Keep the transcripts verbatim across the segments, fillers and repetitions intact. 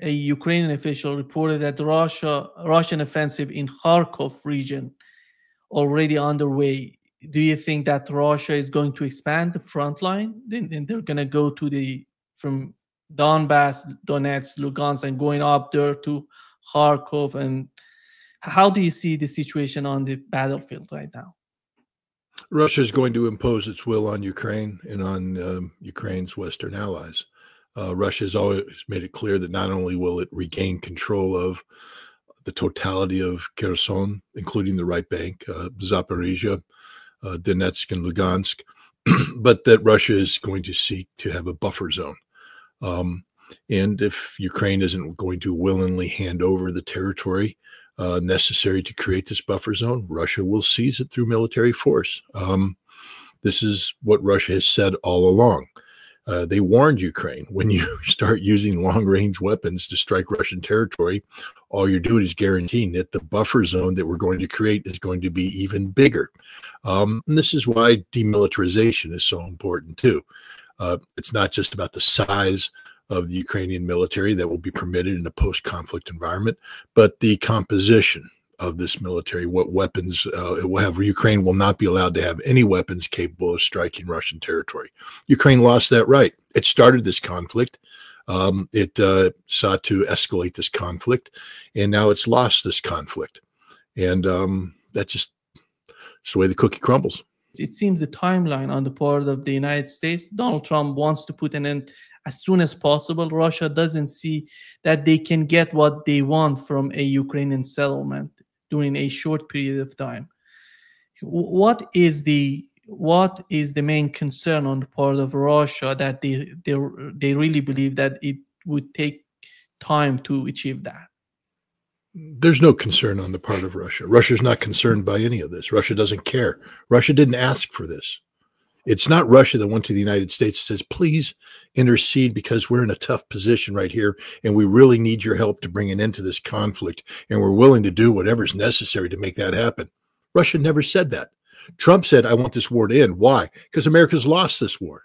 a Ukrainian official reported that the Russia Russian offensive in Kharkov region already underway. Do you think that Russia is going to expand the front line? Then, then they're going to go to the from Donbass, Donetsk, Lugansk, and going up there to Kharkov. And how do you see the situation on the battlefield right now? Russia is going to impose its will on Ukraine and on um, Ukraine's Western allies. Uh, Russia has always made it clear that not only will it regain control of the totality of Kherson, including the right bank, uh, Zaporizhia, uh, Donetsk, and Lugansk, but that Russia is going to seek to have a buffer zone. Um, and if Ukraine isn't going to willingly hand over the territory uh, necessary to create this buffer zone, Russia will seize it through military force. Um, this is what Russia has said all along. Uh, they warned Ukraine, when you start using long-range weapons to strike Russian territory, all you're doing is guaranteeing that the buffer zone that we're going to create is going to be even bigger. Um, and this is why demilitarization is so important, too. Uh, it's not just about the size of the Ukrainian military that will be permitted in a post-conflict environment, but the composition of this military, what weapons uh, it will have. Ukraine will not be allowed to have any weapons capable of striking Russian territory. Ukraine lost that right. It started this conflict. Um, it uh, sought to escalate this conflict, and now it's lost this conflict. And um, that's just it's the way the cookie crumbles. It seems the timeline on the part of the United States, Donald Trump wants to put an end as soon as possible. Russia doesn't see that they can get what they want from a Ukrainian settlement during a short period of time. What is the what is the main concern on the part of Russia that they they, they really believe that it would take time to achieve that? There's no concern on the part of Russia. Russia's not concerned by any of this. Russia doesn't care. Russia didn't ask for this. It's not Russia that went to the United States and says, please intercede because we're in a tough position right here and we really need your help to bring an end to this conflict, and we're willing to do whatever's necessary to make that happen. Russia never said that. Trump said, I want this war to end. Why? Because America's lost this war.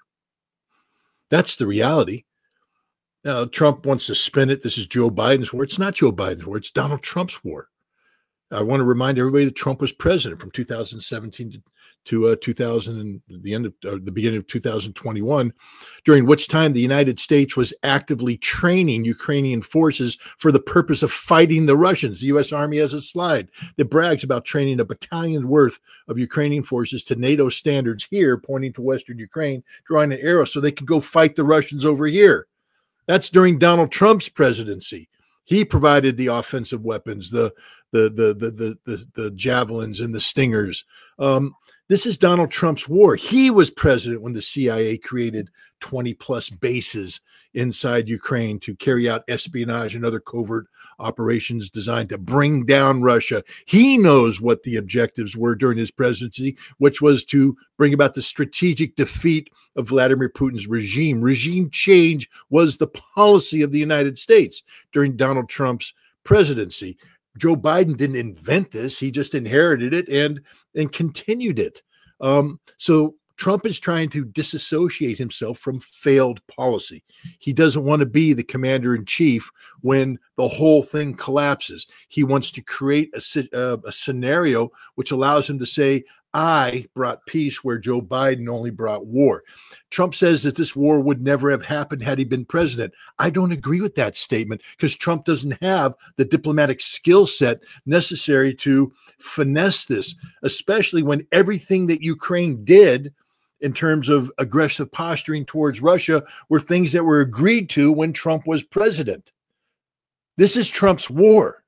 That's the reality. Now, Trump wants to spin it. This is Joe Biden's war. It's not Joe Biden's war. It's Donald Trump's war. I want to remind everybody that Trump was president from two thousand seventeen to, to uh, two thousand and the end of uh, the beginning of two thousand twenty-one, during which time the United States was actively training Ukrainian forces for the purpose of fighting the Russians. The U S Army has a slide that brags about training a battalion's worth of Ukrainian forces to NATO standards here, pointing to Western Ukraine, drawing an arrow so they could go fight the Russians over here. That's during Donald Trump's presidency. He provided the offensive weapons, the the the the the the, the javelins and the stingers. Um, this is Donald Trump's war. He was president when the C I A created twenty plus bases inside Ukraine to carry out espionage and other covert operations designed to bring down Russia. He knows what the objectives were during his presidency, which was to bring about the strategic defeat of Vladimir Putin's regime. Regime change was the policy of the United States during Donald Trump's presidency. Joe Biden didn't invent this. He just inherited it and, and continued it. Um, so Trump is trying to disassociate himself from failed policy. He doesn't want to be the commander in chief when the whole thing collapses. He wants to create a, uh, a scenario which allows him to say, I brought peace where Joe Biden only brought war. Trump says that this war would never have happened had he been president. I don't agree with that statement because Trump doesn't have the diplomatic skill set necessary to finesse this, especially when everything that Ukraine did in terms of aggressive posturing towards Russia were things that were agreed to when Trump was president. This is Trump's war,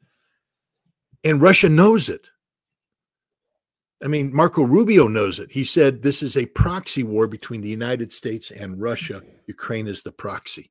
and Russia knows it. I mean, Marco Rubio knows it. He said this is a proxy war between the United States and Russia. Ukraine is the proxy.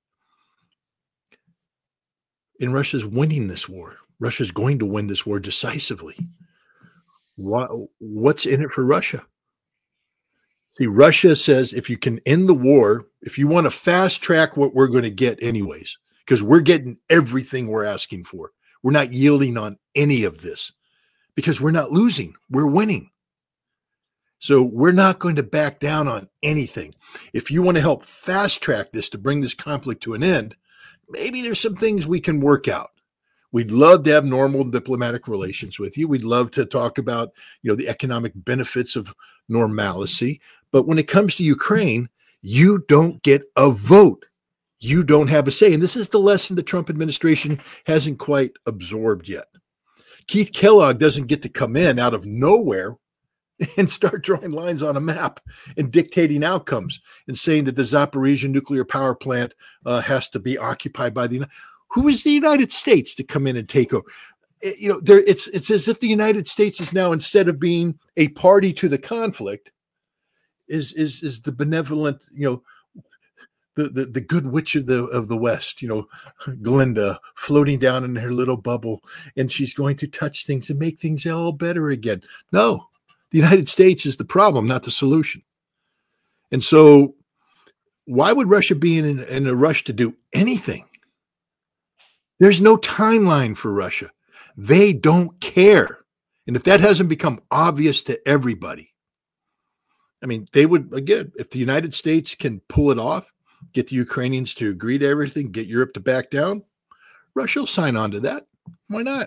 And Russia's winning this war. Russia's going to win this war decisively. What, what's in it for Russia? See, Russia says if you can end the war, if you want to fast track what we're going to get anyways, because we're getting everything we're asking for. We're not yielding on any of this because we're not losing. We're winning. So we're not going to back down on anything. If you want to help fast track this to bring this conflict to an end, maybe there's some things we can work out. We'd love to have normal diplomatic relations with you. We'd love to talk about, you know, the economic benefits of normalcy. But when it comes to Ukraine, you don't get a vote. You don't have a say. And this is the lesson the Trump administration hasn't quite absorbed yet. Keith Kellogg doesn't get to come in out of nowhere and start drawing lines on a map and dictating outcomes and saying that the Zaporizhzhia nuclear power plant uh, has to be occupied by the who is the United States to come in and take over. You know, there it's it's as if the United States is now, instead of being a party to the conflict, is is is the benevolent, you know, the the, the good witch of the of the West, you know, Glinda floating down in her little bubble, and she's going to touch things and make things all better again. No. The United States is the problem, not the solution. And so why would Russia be in, in a rush to do anything? There's no timeline for Russia. They don't care. And if that hasn't become obvious to everybody, I mean, they would, again, if the United States can pull it off, get the Ukrainians to agree to everything, get Europe to back down, Russia will sign on to that. Why not?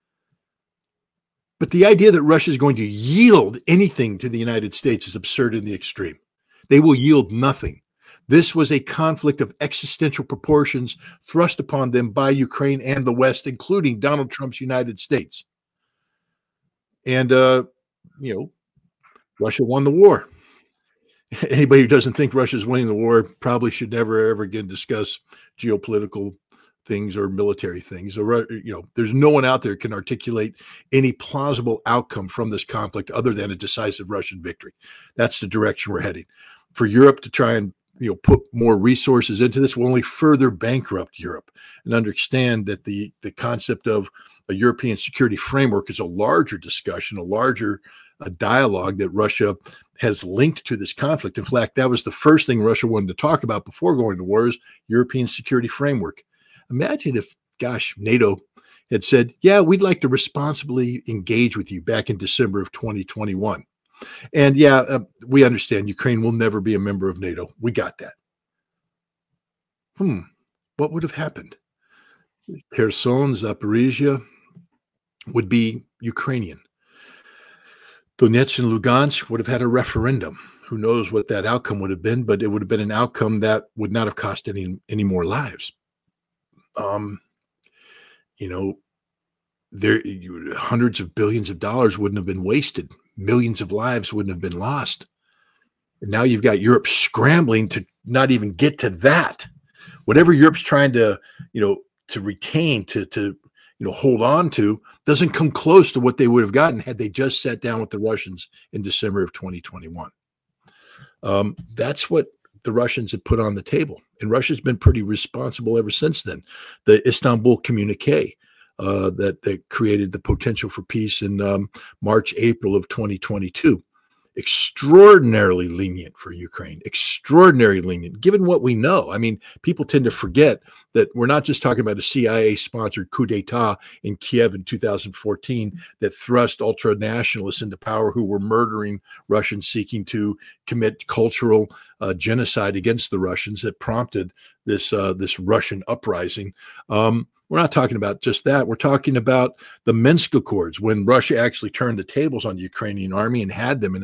But the idea that Russia is going to yield anything to the United States is absurd in the extreme. They will yield nothing. This was a conflict of existential proportions thrust upon them by Ukraine and the West, including Donald Trump's United States. And, uh, you know, Russia won the war. Anybody who doesn't think Russia's winning the war probably should never, ever again discuss geopolitical things or military things. Or, you know, there's no one out there can articulate any plausible outcome from this conflict other than a decisive Russian victory. That's the direction we're heading. For Europe to try and, you know, put more resources into this will only further bankrupt Europe. And understand that the the concept of a European security framework is a larger discussion, a larger a dialogue that Russia has linked to this conflict. In fact, that was the first thing Russia wanted to talk about before going to war, is European security framework. Imagine if, gosh, NATO had said, yeah, we'd like to responsibly engage with you back in December of twenty twenty-one. And yeah, uh, we understand Ukraine will never be a member of NATO. We got that. Hmm. What would have happened? Kherson, Zaporizhzhia would be Ukrainian. Donetsk and Lugansk would have had a referendum. Who knows what that outcome would have been, but it would have been an outcome that would not have cost any, any more lives. Um, you know, there hundreds of billions of dollars wouldn't have been wasted. Millions of lives wouldn't have been lost. And now you've got Europe scrambling to not even get to that. Whatever Europe's trying to, you know, to retain, to, to, you know, hold on to, doesn't come close to what they would have gotten had they just sat down with the Russians in December of twenty twenty-one. Um, that's what the Russians have put on the table. And Russia's been pretty responsible ever since then. The Istanbul Communique uh, that, that created the potential for peace in um, March, April of twenty twenty-two. Extraordinarily lenient for Ukraine, extraordinarily lenient, given what we know. I mean, people tend to forget that we're not just talking about a C I A-sponsored coup d'etat in Kiev in two thousand fourteen that thrust ultra-nationalists into power who were murdering Russians seeking to commit cultural uh, genocide against the Russians that prompted this, uh, this Russian uprising. Um, We're not talking about just that. We're talking about the Minsk Accords, when Russia actually turned the tables on the Ukrainian army and had them in,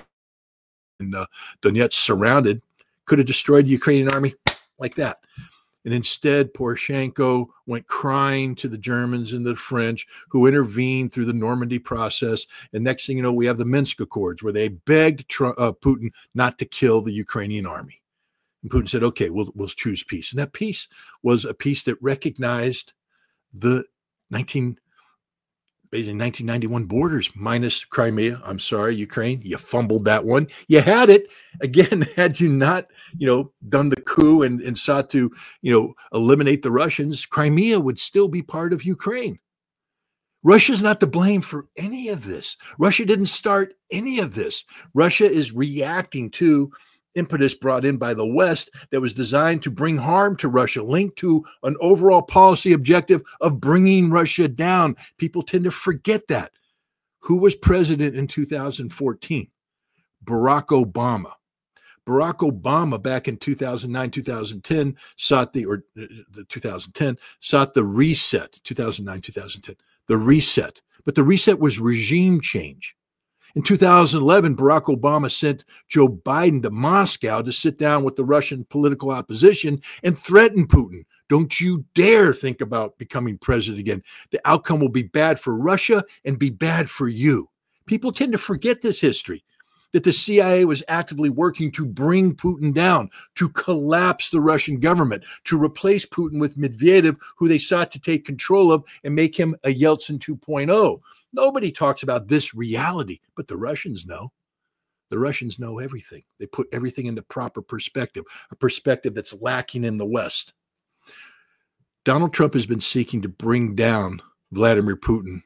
in uh, Donetsk surrounded, could have destroyed the Ukrainian army like that. And instead, Poroshenko went crying to the Germans and the French, who intervened through the Normandy process. And next thing you know, we have the Minsk Accords, where they begged Trump, uh, Putin not to kill the Ukrainian army. And Putin said, okay, we'll, we'll choose peace. And that peace was a peace that recognized the nineteen, basically nineteen ninety-one borders minus Crimea. I'm sorry, Ukraine, you fumbled that one. You had it. Again, had you not, you know, done the coup and, and sought to, you know, eliminate the Russians, Crimea would still be part of Ukraine. Russia's not to blame for any of this. Russia didn't start any of this. Russia is reacting to impetus brought in by the West that was designed to bring harm to Russia, linked to an overall policy objective of bringing Russia down. People tend to forget that. Who was president in two thousand fourteen? Barack Obama. Barack Obama back in two thousand nine, two thousand ten sought the, or the two thousand ten sought the reset, two thousand nine, two thousand ten, the reset. But the reset was regime change. In two thousand eleven, Barack Obama sent Joe Biden to Moscow to sit down with the Russian political opposition and threaten Putin. Don't you dare think about becoming president again. The outcome will be bad for Russia and be bad for you. People tend to forget this history, that the C I A was actively working to bring Putin down, to collapse the Russian government, to replace Putin with Medvedev, who they sought to take control of and make him a Yeltsin two point oh. Nobody talks about this reality, but the Russians know. The Russians know everything. They put everything in the proper perspective, a perspective that's lacking in the West. Donald Trump has been seeking to bring down Vladimir Putin.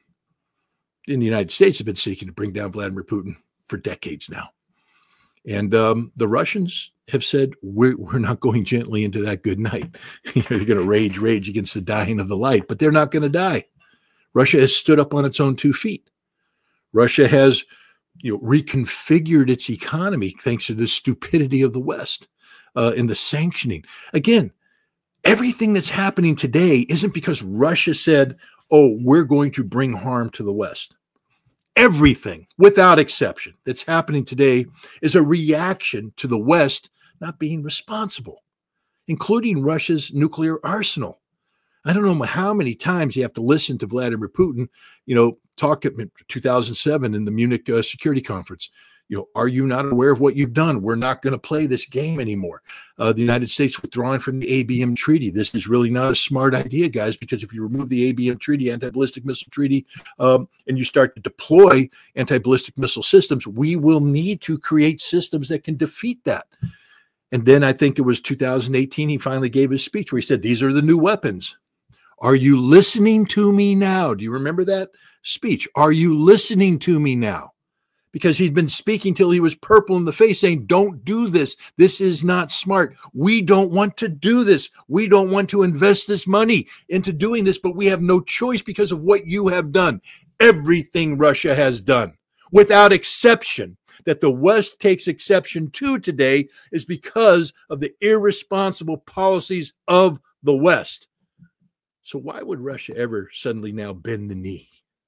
In the United States, have been seeking to bring down Vladimir Putin for decades now. And um, the Russians have said, we're, we're not going gently into that good night. They're going to rage, rage against the dying of the light, but they're not going to die. Russia has stood up on its own two feet. Russia has, you know, reconfigured its economy thanks to the stupidity of the West uh, and the sanctioning. Again, everything that's happening today isn't because Russia said, oh, we're going to bring harm to the West. Everything, without exception, that's happening today is a reaction to the West not being responsible, including Russia's nuclear arsenal. I don't know how many times you have to listen to Vladimir Putin, you know, talk at two thousand seven in the Munich uh, Security Conference. You know, are you not aware of what you've done? We're not going to play this game anymore. Uh, the United States withdrawing from the A B M Treaty. This is really not a smart idea, guys, because if you remove the A B M Treaty, Anti-Ballistic Missile Treaty, um, and you start to deploy anti-ballistic missile systems, we will need to create systems that can defeat that. And then I think it was two thousand eighteen, he finally gave his speech where he said, these are the new weapons. Are you listening to me now? Do you remember that speech? Are you listening to me now? Because he'd been speaking till he was purple in the face saying, don't do this. This is not smart. We don't want to do this. We don't want to invest this money into doing this, but we have no choice because of what you have done. Everything Russia has done, without exception, that the West takes exception to today is because of the irresponsible policies of the West. So why would Russia ever suddenly now bend the knee?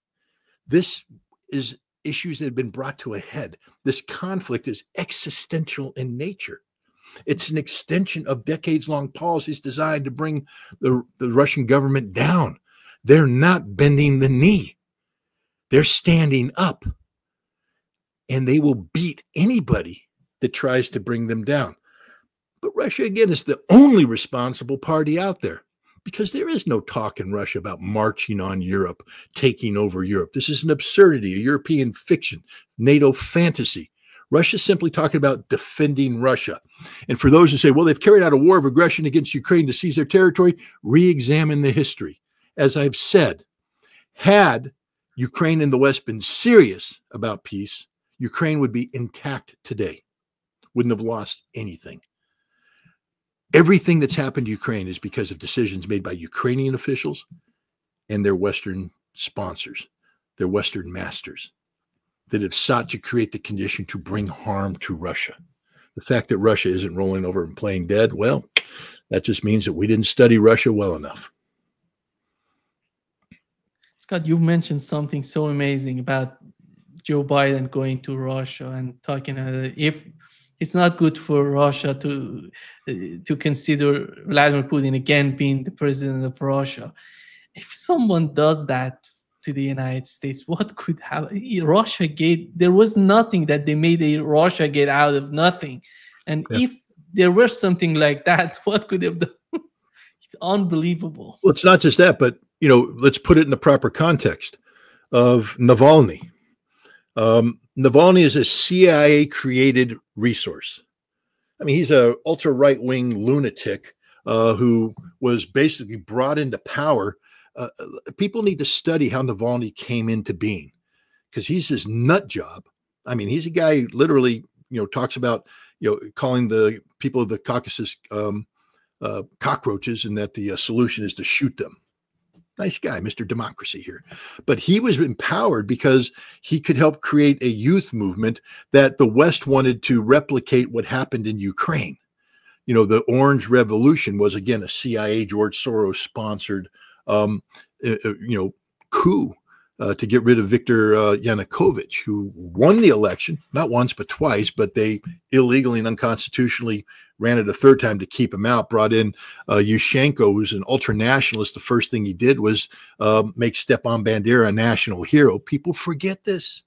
This is issues that have been brought to a head. This conflict is existential in nature. It's an extension of decades-long policies designed to bring the, the Russian government down. They're not bending the knee. They're standing up. And they will beat anybody that tries to bring them down. But Russia, again, is the only responsible party out there. Because there is no talk in Russia about marching on Europe, taking over Europe. This is an absurdity, a European fiction, NATO fantasy. Russia's simply talking about defending Russia. And for those who say, well, they've carried out a war of aggression against Ukraine to seize their territory, re-examine the history. As I've said, had Ukraine and the West been serious about peace, Ukraine would be intact today, wouldn't have lost anything. Everything that's happened to Ukraine is because of decisions made by Ukrainian officials and their Western sponsors, their Western masters, that have sought to create the condition to bring harm to Russia. The fact that Russia isn't rolling over and playing dead, well, that just means that we didn't study Russia well enough. Scott, you've mentioned something so amazing about Joe Biden going to Russia and talking uh, if it's not good for Russia to uh, to consider Vladimir Putin again being the president of Russia. If someone does that to the United States, what could happen? Russia Gate, there was nothing that they made a Russia Gate out of nothing. And yeah. if there were something like that, what could have done? It's unbelievable. Well, it's not just that, but you know, let's put it in the proper context of Navalny. Um, Navalny is a C I A-created resource. I mean, he's a ultra-right-wing lunatic uh, who was basically brought into power. Uh, people need to study how Navalny came into being, because he's this nut job. I mean, he's a guy who literally, you know, talks about, you know, calling the people of the Caucasus um, uh, cockroaches, and that the uh, solution is to shoot them. Nice guy, Mister Democracy here. But he was empowered because he could help create a youth movement that the West wanted to replicate what happened in Ukraine. You know, the Orange Revolution was, again, a C I A, George Soros sponsored, um, uh, you know, coup uh, to get rid of Viktor uh, Yanukovych, who won the election, not once, but twice, but they illegally and unconstitutionally ran it a third time to keep him out, brought in uh, Yushchenko, who's an ultra-nationalist. The first thing he did was uh, make Stepan Bandera a national hero. People forget this.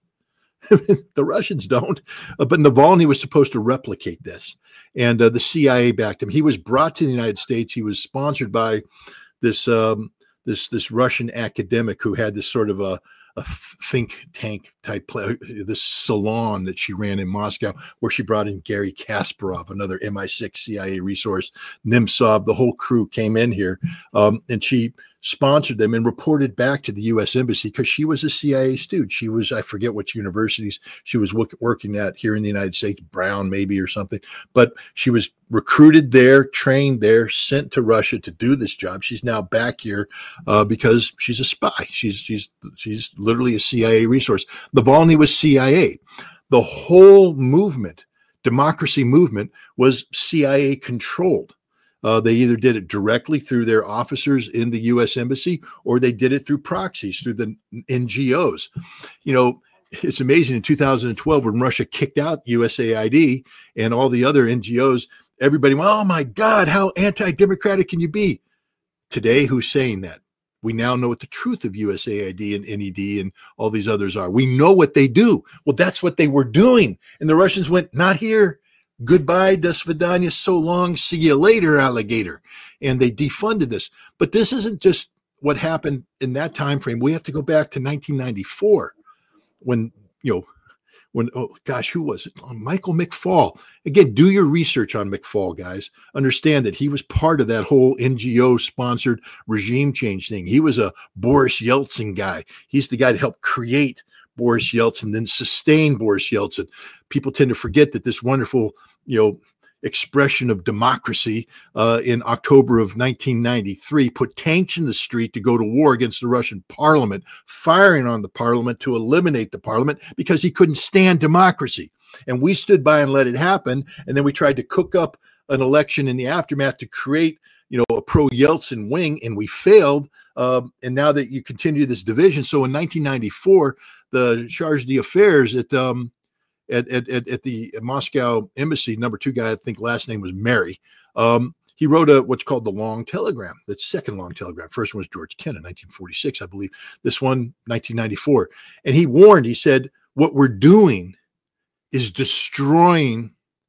The Russians don't. Uh, but Navalny was supposed to replicate this. And uh, the C I A backed him. He was brought to the United States. He was sponsored by this um, this this Russian academic who had this sort of a, a think tank type play, this salon that she ran in Moscow, where she brought in Gary Kasparov, another M I six C I A resource, Nemtsov. The whole crew came in here, um, and she sponsored them and reported back to the U S Embassy because she was a C I A student. She was, I forget which universities she was working at here in the United States, Brown maybe or something, but she was recruited there, trained there, sent to Russia to do this job. She's now back here uh, because she's a spy. She's she's she's literally a C I A resource. Navalny was C I A. The whole movement, democracy movement, was C I A controlled. Uh, they either did it directly through their officers in the U S Embassy, or they did it through proxies, through the N G Os. You know, it's amazing in two thousand twelve when Russia kicked out U S A I D and all the other N G Os, everybody went, oh my God, how anti-democratic can you be? Today, who's saying that? We now know what the truth of U S A I D and N E D and all these others are. We know what they do. Well, that's what they were doing. And the Russians went, not here. Goodbye, do svidaniya, so long, see you later, alligator. And they defunded this. But this isn't just what happened in that time frame. We have to go back to nineteen ninety-four when, you know, when, oh gosh, who was it? Oh, Michael McFaul. Again, do your research on McFaul, guys. Understand that he was part of that whole N G O-sponsored regime change thing. He was a Boris Yeltsin guy. He's the guy that helped create Boris Yeltsin, then sustain Boris Yeltsin. People tend to forget that this wonderful, you know, expression of democracy uh, in October of nineteen ninety-three put tanks in the street to go to war against the Russian parliament, firing on the parliament to eliminate the parliament because he couldn't stand democracy. And we stood by and let it happen. And then we tried to cook up an election in the aftermath to create, you know, a pro-Yeltsin wing, and we failed. Um, and now that you continue this division, so in nineteen ninety-four, the charge d'affaires at um, at, at at at the Moscow embassy, number two guy, I think last name was Mary. Um, he wrote a what's called the Long Telegram, the second Long Telegram. First one was George Kennan, nineteen forty-six, I believe. This one, nineteen ninety-four, and he warned. He said, "What we're doing is destroying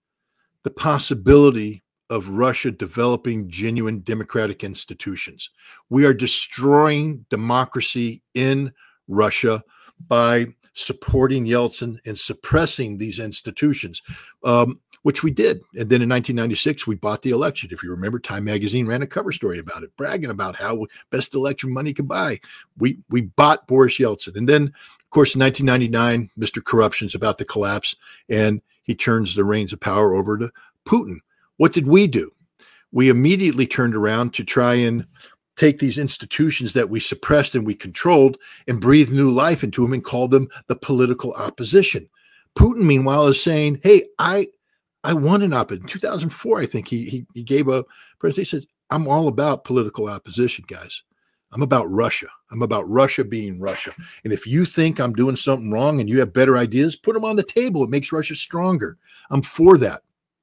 the possibility of Russia developing genuine democratic institutions. We are destroying democracy in Russia by supporting Yeltsin and suppressing these institutions," um, which we did. And then in nineteen ninety-six, we bought the election. If you remember, Time Magazine ran a cover story about it, bragging about how best election money could buy. We, we bought Boris Yeltsin. And then, of course, in nineteen ninety-nine, Mister Corruption's about to collapse, and he turns the reins of power over to Putin. What did we do? We immediately turned around to try and take these institutions that we suppressed and we controlled and breathe new life into them and call them the political opposition. Putin, meanwhile, is saying, hey, I I want an opposition. In two thousand four, I think he, he, he gave a presentation. He said, I'm all about political opposition, guys. I'm about Russia. I'm about Russia being Russia. And if you think I'm doing something wrong and you have better ideas, put them on the table. It makes Russia stronger. I'm for that.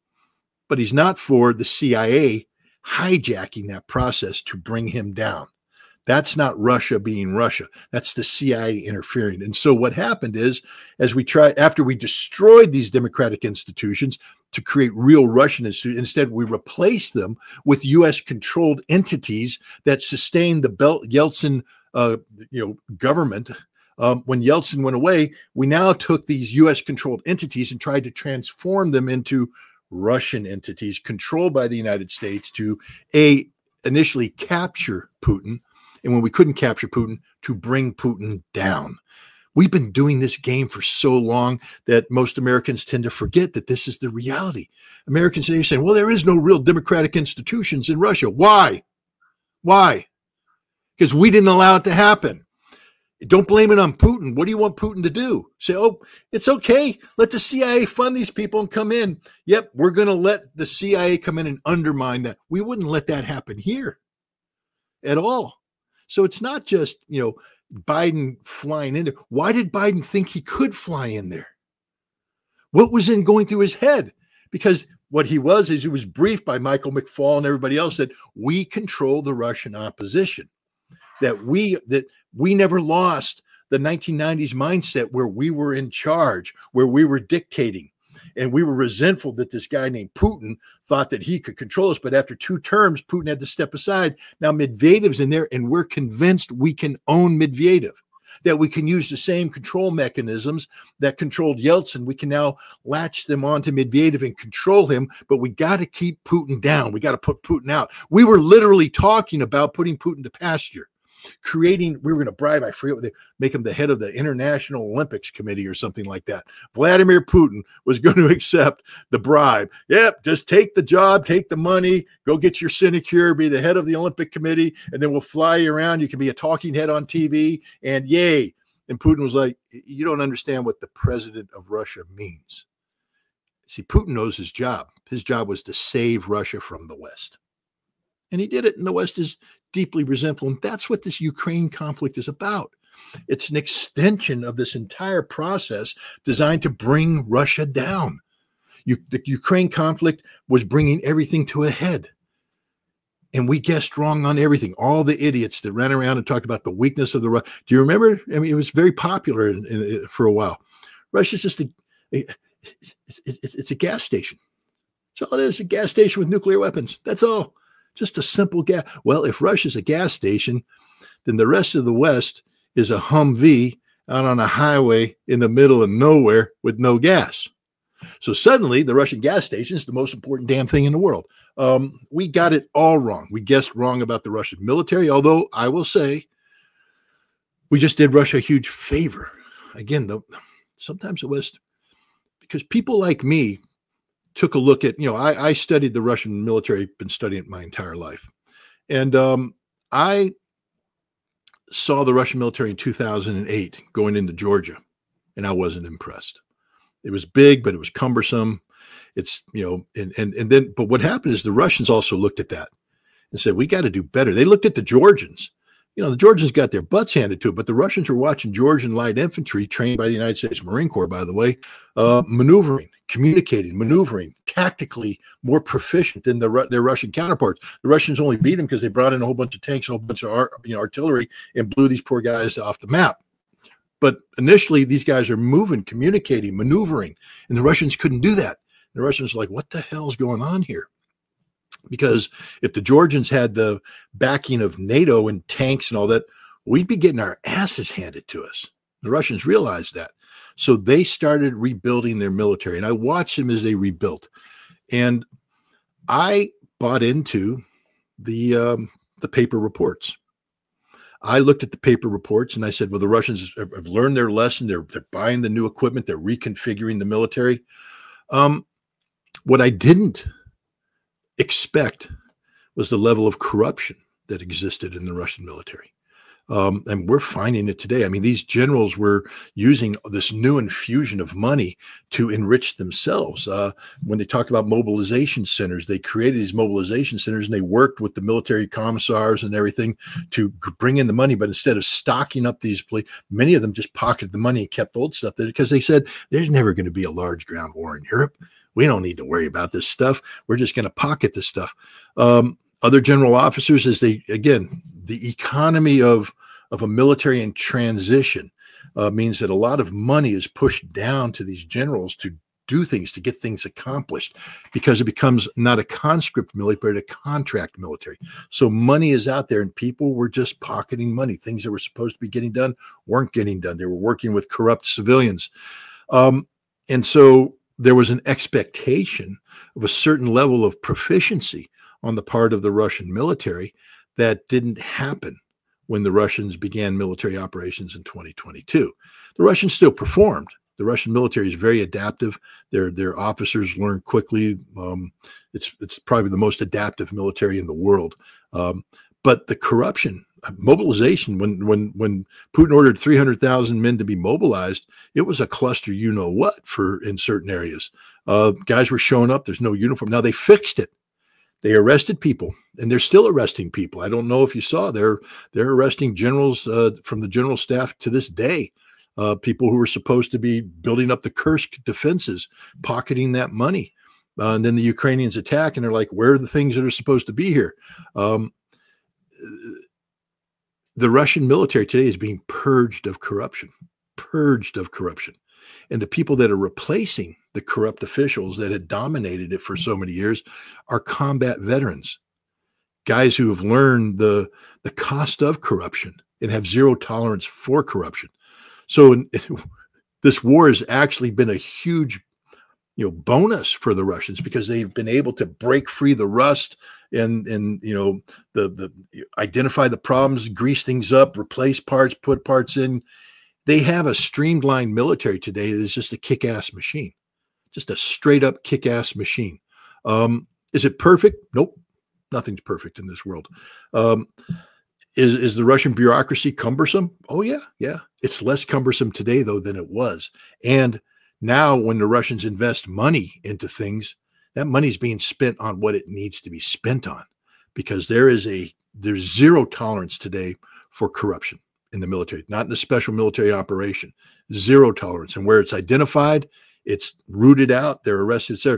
But he's not for the C I A hijacking that process to bring him down. That's not Russia being Russia. That's the C I A interfering. And so what happened is, as we tried, after we destroyed these democratic institutions to create real Russian institutions, instead we replaced them with U S-controlled entities that sustained the Bel- Yeltsin uh, you know, government. Um, when Yeltsin went away, we now took these U S-controlled entities and tried to transform them into Russian entities controlled by the United States to a initially capture Putin, and when we couldn't capture Putin, to bring Putin down. We've been doing this game for so long that most Americans tend to forget that this is the reality. Americans today are saying, well, there is no real democratic institutions in Russia. Why? Why? because we didn't allow it to happen. Don't blame it on Putin. What do you want Putin to do? Say, oh, it's okay. Let the C I A fund these people and come in. Yep, we're going to let the C I A come in and undermine that. We wouldn't let that happen here at all. So it's not just, you know, Biden flying in there. Why did Biden think he could fly in there? What was in going through his head? Because what he was is he was briefed by Michael McFaul and everybody else that we control the Russian opposition. That we that we never lost the nineteen nineties mindset where we were in charge, where we were dictating, and we were resentful that this guy named Putin thought that he could control us. But after two terms, Putin had to step aside. Now Medvedev's in there, and we're convinced we can own Medvedev, that we can use the same control mechanisms that controlled Yeltsin. We can now latch them onto Medvedev and control him, but we got to keep Putin down. We got to put Putin out. We were literally talking about putting Putin to pasture. Creating, we were going to bribe, I forget what they make him the head of the International Olympics Committee or something like that. Vladimir Putin was going to accept the bribe. Yep, just take the job, take the money, go get your sinecure, be the head of the Olympic Committee, and then we'll fly you around. You can be a talking head on T V, and yay. And Putin was like, you don't understand what the president of Russia means. See, Putin knows his job. His job was to save Russia from the West. And he did it, and the West is deeply resentful. And that's what this Ukraine conflict is about. It's an extension of this entire process designed to bring Russia down. You, the Ukraine conflict was bringing everything to a head. And we guessed wrong on everything. All the idiots that ran around and talked about the weakness of the Russia. Do you remember? I mean, it was very popular in, in, for a while. Russia's just a, a it's, it's, it's a gas station. That's all it is, a gas station with nuclear weapons. That's all. Just a simple gas. Well, if Russia's a gas station, then the rest of the West is a Humvee out on a highway in the middle of nowhere with no gas. So suddenly the Russian gas station is the most important damn thing in the world. Um, we got it all wrong. We guessed wrong about the Russian military, although I will say we just did Russia a huge favor. Again, though, sometimes the West, because people like me took a look at, you know, I, I studied the Russian military, been studying it my entire life. And um, I saw the Russian military in two thousand eight going into Georgia, and I wasn't impressed. It was big, but it was cumbersome. It's, you know, and, and, and then, but what happened is the Russians also looked at that and said, we got to do better. They looked at the Georgians. You know, the Georgians got their butts handed to it, but the Russians were watching Georgian light infantry trained by the United States Marine Corps, by the way, uh, maneuvering, communicating, maneuvering, tactically more proficient than the, their Russian counterparts. The Russians only beat them because they brought in a whole bunch of tanks and a whole bunch of art, you know, artillery and blew these poor guys off the map. But initially, these guys are moving, communicating, maneuvering, and the Russians couldn't do that. The Russians were like, what the hell's going on here? Because if the Georgians had the backing of NATO and tanks and all that, we'd be getting our asses handed to us. The Russians realized that. So they started rebuilding their military. And I watched them as they rebuilt. And I bought into the, um, the paper reports. I looked at the paper reports and I said, well, the Russians have, have learned their lesson. They're, they're buying the new equipment. They're reconfiguring the military. Um, what I didn't expect was the level of corruption that existed in the Russian military. Um, and we're finding it today. I mean, these generals were using this new infusion of money to enrich themselves. Uh, when they talked about mobilization centers, they created these mobilization centers and they worked with the military commissars and everything to bring in the money. But instead of stocking up these places, many of them just pocketed the money and kept old stuff there because they said, there's never going to be a large ground war in Europe. We don't need to worry about this stuff. We're just going to pocket this stuff. Um, other general officers, as they, again, the economy of, of a military in transition uh, means that a lot of money is pushed down to these generals to do things, to get things accomplished, because it becomes not a conscript military, but a contract military. So money is out there and people were just pocketing money. Things that were supposed to be getting done weren't getting done. They were working with corrupt civilians. Um, and so there was an expectation of a certain level of proficiency on the part of the Russian military that didn't happen when the Russians began military operations in twenty twenty-two. The Russians still performed. The Russian military is very adaptive. Their, their officers learn quickly. Um, it's, it's probably the most adaptive military in the world. Um, but the corruption mobilization, when when when Putin ordered three hundred thousand men to be mobilized, it was a cluster, you know what, for in certain areas. Uh, guys were showing up. There's no uniform. Now they fixed it. They arrested people, and they're still arresting people. I don't know if you saw, they're they're arresting generals uh, from the general staff to this day, uh, people who were supposed to be building up the Kursk defenses, pocketing that money. Uh, and then the Ukrainians attack, and they're like, where are the things that are supposed to be here? Um, the Russian military today is being purged of corruption, purged of corruption. And the people that are replacing the corrupt officials that had dominated it for so many years are combat veterans, guys who have learned the, the cost of corruption and have zero tolerance for corruption. So in, this war has actually been a huge, you know, bonus for the Russians, because they've been able to break free the rust and, and, you know, the, the identify the problems, grease things up, replace parts, put parts in. They have a streamlined military today that's just a kick-ass machine, just a straight up kick-ass machine. Um, is it perfect? Nope. Nothing's perfect in this world. Um, is, is the Russian bureaucracy cumbersome? Oh yeah. Yeah. It's less cumbersome today though than it was. And now when the Russians invest money into things, that money is being spent on what it needs to be spent on, because there is a, there's zero tolerance today for corruption in the military, not in the special military operation, zero tolerance. And where it's identified, it's rooted out, they're arrested, et cetera.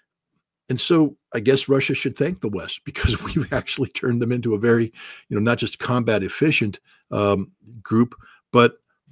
And so I guess Russia should thank the West, because we've actually turned them into a very, you know, not just combat efficient um, group, but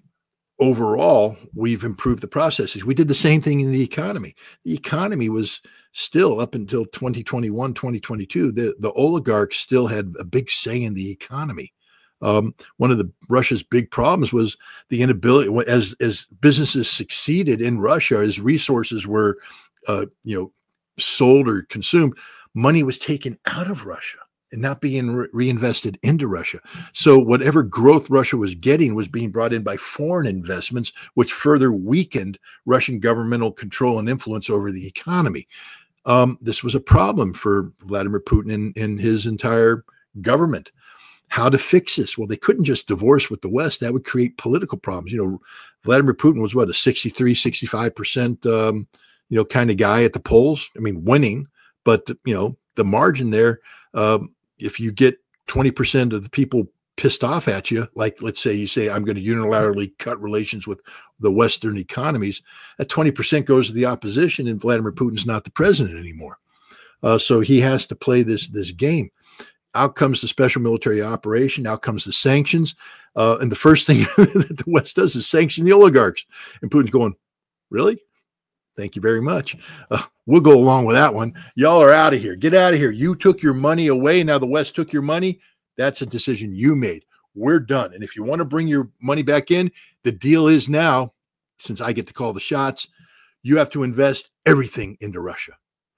overall, we've improved the processes. We did the same thing in the economy. The economy was still, up until twenty twenty-one, twenty twenty-two, the, the oligarchs still had a big say in the economy. Um, one of the Russia's big problems was the inability, as as businesses succeeded in Russia, as resources were, uh, you know, sold or consumed, money was taken out of Russia and not being re reinvested into Russia. So whatever growth Russia was getting was being brought in by foreign investments, which further weakened Russian governmental control and influence over the economy. Um, this was a problem for Vladimir Putin and, and his entire government. How to fix this? Well, they couldn't just divorce with the West. That would create political problems. You know, Vladimir Putin was what, a sixty-three, sixty-five percent, um, you know, kind of guy at the polls. I mean, winning, but, you know, the margin there, um, if you get twenty percent of the people pissed off at you, like, let's say you say, I'm going to unilaterally cut relations with the Western economies, that twenty percent goes to the opposition, and Vladimir Putin's not the president anymore. Uh, so he has to play this, this game. Out comes the special military operation, out comes the sanctions. Uh, and the first thing that the West does is sanction the oligarchs. And Putin's going, really? Thank you very much. Uh, we'll go along with that one. Y'all are out of here. Get out of here. You took your money away. Now the West took your money. That's a decision you made. We're done. And if you want to bring your money back in, the deal is now, since I get to call the shots, you have to invest everything into Russia.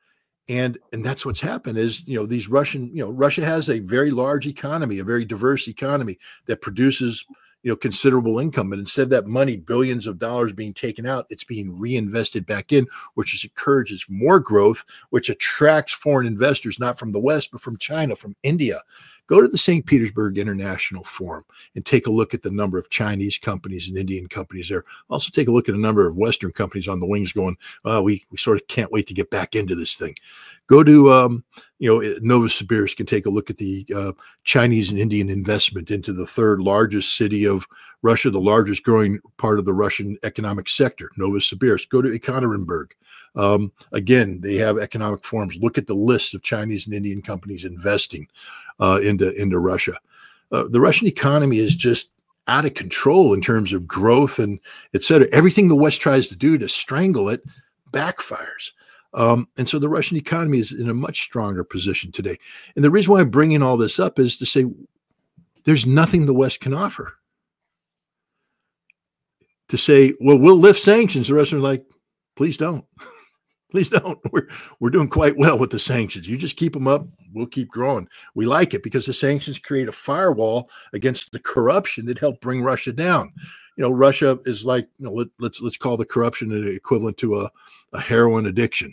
And, and that's what's happened is, you know, these Russian, you know, Russia has a very large economy, a very diverse economy that produces, you know, considerable income. But instead of that money, billions of dollars being taken out, it's being reinvested back in, which encourages more growth, which attracts foreign investors, not from the West, but from China, from India. Go to the Saint Petersburg International Forum and take a look at the number of Chinese companies and Indian companies there. Also take a look at a number of Western companies on the wings going, oh, we, we sort of can't wait to get back into this thing. Go to, um, you know, Novosibirsk and take a look at the uh, Chinese and Indian investment into the third largest city of Russia, the largest growing part of the Russian economic sector, Novosibirsk. Go to Ekaterinburg. Um, again, they have economic forums. Look at the list of Chinese and Indian companies investing uh, into, into Russia. Uh, the Russian economy is just out of control in terms of growth and et cetera. Everything the West tries to do to strangle it backfires. Um, and so the Russian economy is in a much stronger position today. And the reason why I'm bringing all this up is to say there's nothing the West can offer. To say, well, we'll lift sanctions. The rest are like, please don't. Please don't. We're, we're doing quite well with the sanctions. You just keep them up. We'll keep growing. We like it because the sanctions create a firewall against the corruption that helped bring Russia down. You know, Russia is like, you know, let, let's let's call the corruption equivalent to a, a heroin addiction. You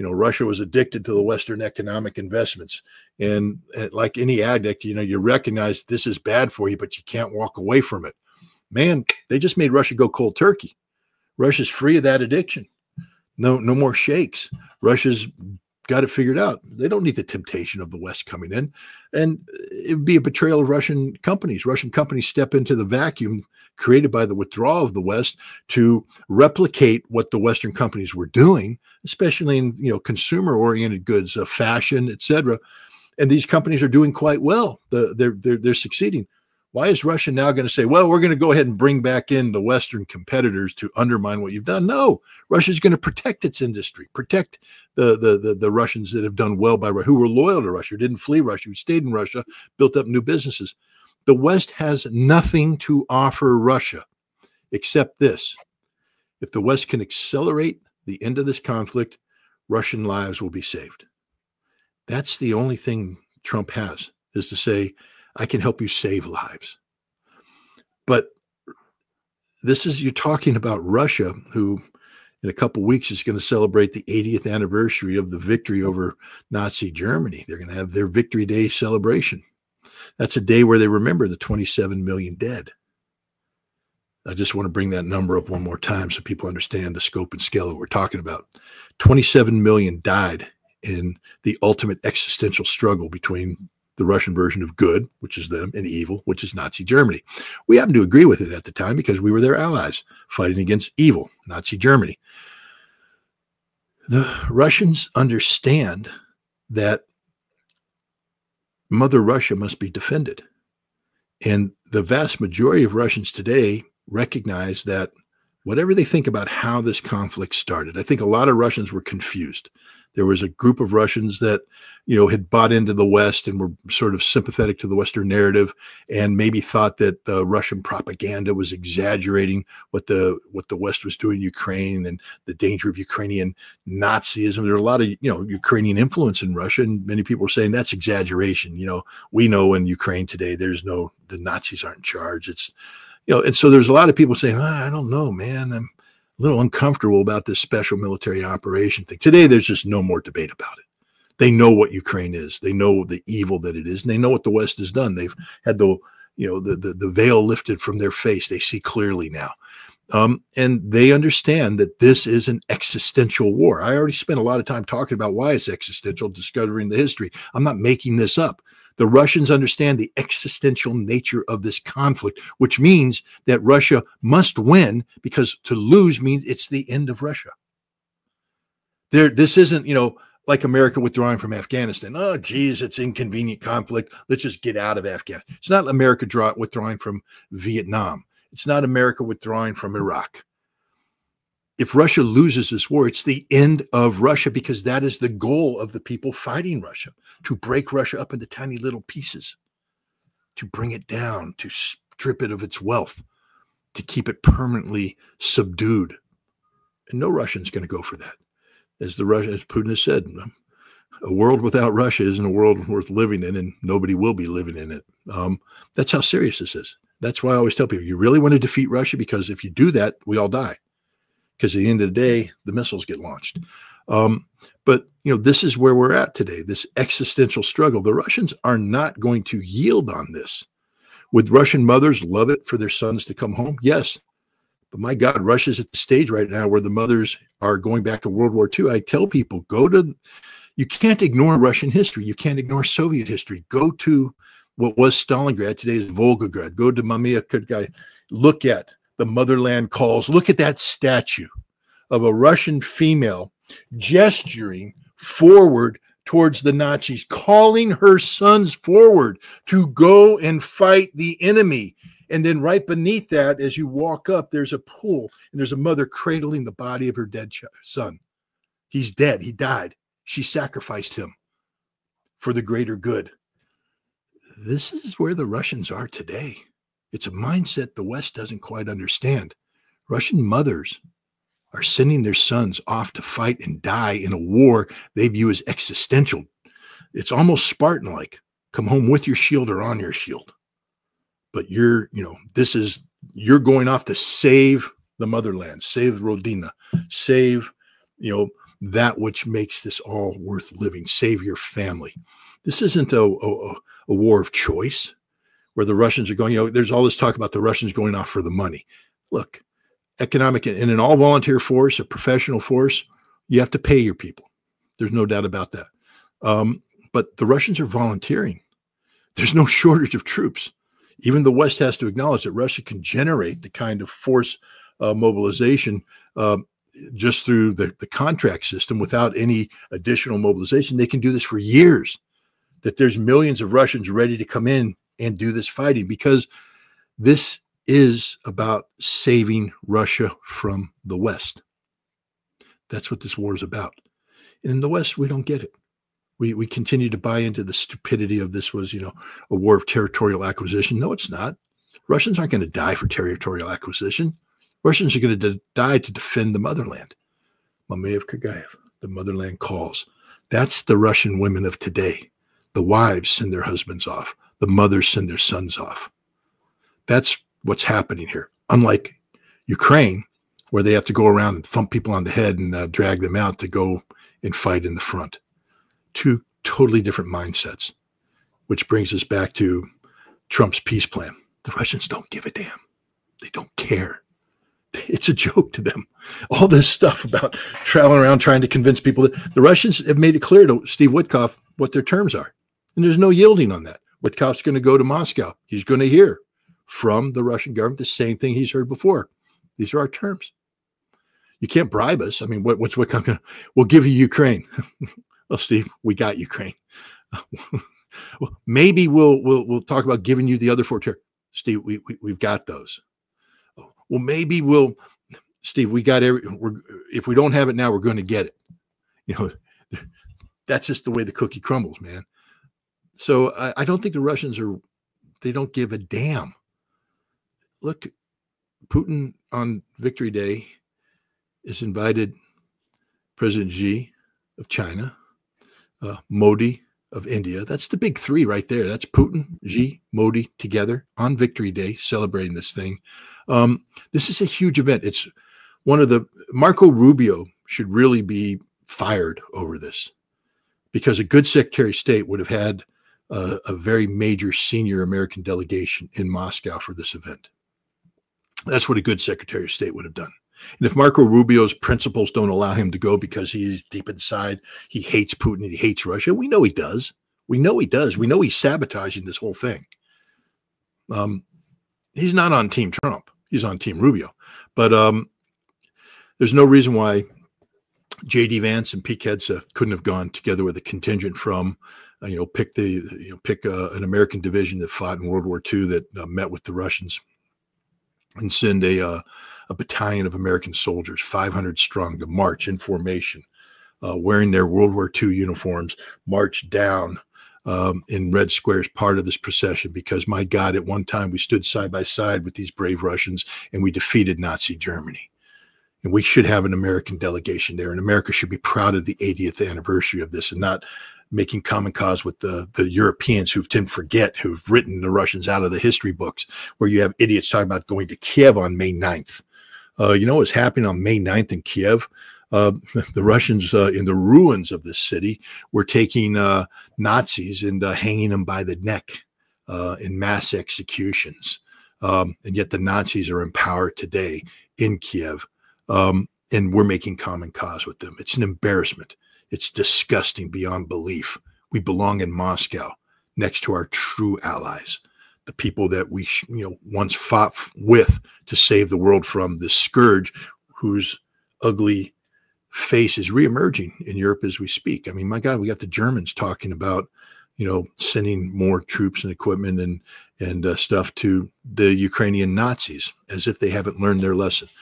You know, Russia was addicted to the Western economic investments. And, and like any addict, you know, you recognize this is bad for you, but you can't walk away from it. Man, they just made Russia go cold turkey. Russia's free of that addiction. No, no more shakes. Russia's got it figured out. They don't need the temptation of the West coming in. And it would be a betrayal of Russian companies. Russian companies step into the vacuum created by the withdrawal of the West to replicate what the Western companies were doing, especially in, you know, consumer-oriented goods, uh, fashion, et cetera. And these companies are doing quite well. The, they're, they're, they're succeeding. Why is Russia now going to say, well, we're going to go ahead and bring back in the Western competitors to undermine what you've done? No, Russia's going to protect its industry, protect the, the, the, the Russians that have done well by Russia, who were loyal to Russia, who didn't flee Russia, who stayed in Russia, built up new businesses. The West has nothing to offer Russia except this. If the West can accelerate the end of this conflict, Russian lives will be saved. That's the only thing Trump has, is to say, I can help you save lives. But this is, you're talking about Russia, who in a couple of weeks is going to celebrate the eightieth anniversary of the victory over Nazi Germany. They're going to have their Victory Day celebration. That's a day where they remember the twenty-seven million dead. I just want to bring that number up one more time so people understand the scope and scale that we're talking about. twenty-seven million died in the ultimate existential struggle between the Russian version of good, which is them, and evil, which is Nazi Germany. We happened to agree with it at the time because we were their allies fighting against evil, Nazi Germany. The Russians understand that Mother Russia must be defended. And the vast majority of Russians today recognize that whatever they think about how this conflict started, I think a lot of Russians were confused. There was a group of Russians that, you know, had bought into the West and were sort of sympathetic to the Western narrative, and maybe thought that the Russian propaganda was exaggerating what the what the West was doing in Ukraine and the danger of Ukrainian Nazism. There are a lot of, you know, Ukrainian influence in Russia, and many people were saying that's exaggeration. You know, we know in Ukraine today, there's no, the Nazis aren't in charge. It's, you know, and so there's a lot of people saying, oh, I don't know, man. I'm a little uncomfortable about this special military operation thing. Today, there's just no more debate about it. They know what Ukraine is. They know the evil that it is, and they know what the West has done. They've had the, you know, the the, the veil lifted from their face. They see clearly now, um, and they understand that this is an existential war. I already spent a lot of time talking about why it's existential, discovering the history. I'm not making this up. The Russians understand the existential nature of this conflict, which means that Russia must win, because to lose means it's the end of Russia. There, this isn't, you know, like America withdrawing from Afghanistan. Oh, geez, it's inconvenient conflict. Let's just get out of Afghanistan. It's not America draw, withdrawing from Vietnam. It's not America withdrawing from Iraq. If Russia loses this war, it's the end of Russia, because that is the goal of the people fighting Russia, to break Russia up into tiny little pieces, to bring it down, to strip it of its wealth, to keep it permanently subdued. And no Russian's going to go for that. As the Russia, as Putin has said, a world without Russia isn't a world worth living in, and nobody will be living in it. Um, that's how serious this is. That's why I always tell people, you really want to defeat Russia, because if you do that, we all die. Because at the end of the day, the missiles get launched. Um, but, you know, this is where we're at today, this existential struggle. The Russians are not going to yield on this. Would Russian mothers love it for their sons to come home? Yes. But my God, Russia's at the stage right now where the mothers are going back to World War Two. I tell people, go to, you can't ignore Russian history. You can't ignore Soviet history. Go to what was Stalingrad, today's Volgograd. Go to Mamiya Kurgai. Look at the Motherland Calls. Look at that statue of a Russian female gesturing forward towards the Nazis, calling her sons forward to go and fight the enemy. And then right beneath that, as you walk up, there's a pool, and there's a mother cradling the body of her dead son. He's dead. He died. She sacrificed him for the greater good. This is where the Russians are today. It's a mindset the West doesn't quite understand. Russian mothers are sending their sons off to fight and die in a war they view as existential. It's almost Spartan-like. Come home with your shield or on your shield. But you're, you know, this is, you're going off to save the motherland, save Rodina, save, you know, that which makes this all worth living. Save your family. This isn't a, a, a war of choice where the Russians are going, you know, there's all this talk about the Russians going off for the money. Look, economic in an all volunteer force, a professional force, you have to pay your people. There's no doubt about that. Um, but the Russians are volunteering. There's no shortage of troops. Even the West has to acknowledge that Russia can generate the kind of force uh, mobilization uh, just through the, the contract system without any additional mobilization. They can do this for years, that there's millions of Russians ready to come in and do this fighting, because this is about saving Russia from the West. That's what this war is about. And in the West, we don't get it. We, we continue to buy into the stupidity of this was, you know, a war of territorial acquisition. No, it's not. Russians aren't going to die for territorial acquisition. Russians are going to die to defend the motherland. Mamayev Kagayev, the motherland calls. That's the Russian women of today. The wives send their husbands off. The mothers send their sons off. That's what's happening here. Unlike Ukraine, where they have to go around and thump people on the head and uh, drag them out to go and fight in the front. Two totally different mindsets, which brings us back to Trump's peace plan. The Russians don't give a damn. They don't care. It's a joke to them. All this stuff about traveling around trying to convince people that the Russians have made it clear to Steve Witkoff what their terms are. And there's no yielding on that. Witkoff's going to go to Moscow. He's going to hear from the Russian government the same thing he's heard before. These are our terms. You can't bribe us. I mean, what, what's Witkoff going to? We'll give you Ukraine. Well, Steve, we got Ukraine. Well, maybe we'll we'll we'll talk about giving you the other four territories. Steve, we, we we've got those. Well, maybe we'll, Steve, we got every. We're if we don't have it now, we're going to get it. You know, that's just the way the cookie crumbles, man. So I, I don't think the Russians are. They don't give a damn. Look, Putin on Victory Day has invited President Xi of China, uh, Modi of India. That's the big three right there. That's Putin, Xi, Modi together on Victory Day, celebrating this thing. Um, this is a huge event. It's one of the, Marco Rubio should really be fired over this, because a good Secretary of State would have had uh, a very major senior American delegation in Moscow for this event. That's what a good Secretary of State would have done. And if Marco Rubio's principles don't allow him to go because he's deep inside, he hates Putin and he hates Russia, we know he does. We know he does. We know he's sabotaging this whole thing. Um, he's not on Team Trump. He's on Team Rubio. But um, there's no reason why J D Vance and Pete Hegseth couldn't have gone together with a contingent from, uh, you know, pick the, you know, pick uh, an American division that fought in World War Two that uh, met with the Russians, and send a uh, a battalion of American soldiers, five hundred strong, to march in formation, uh, wearing their World War Two uniforms, march down um, in Red Square as part of this procession, because, my God, at one time we stood side by side with these brave Russians and we defeated Nazi Germany. And we should have an American delegation there, and America should be proud of the eightieth anniversary of this and not making common cause with the, the Europeans who didn't forget, who've written the Russians out of the history books, where you have idiots talking about going to Kiev on May ninth. Uh, you know what's happening on May ninth in Kiev? Uh, the Russians uh, in the ruins of this city were taking uh, Nazis and uh, hanging them by the neck uh, in mass executions. Um, and yet the Nazis are in power today in Kiev. Um, and we're making common cause with them. It's an embarrassment. It's disgusting beyond belief. We belong in Moscow next to our true allies, the people that we, you know, once fought with to save the world from this scourge whose ugly face is reemerging in Europe as we speak. I mean, my God, we got the Germans talking about, you know, sending more troops and equipment and and uh, stuff to the Ukrainian Nazis, as if they haven't learned their lesson.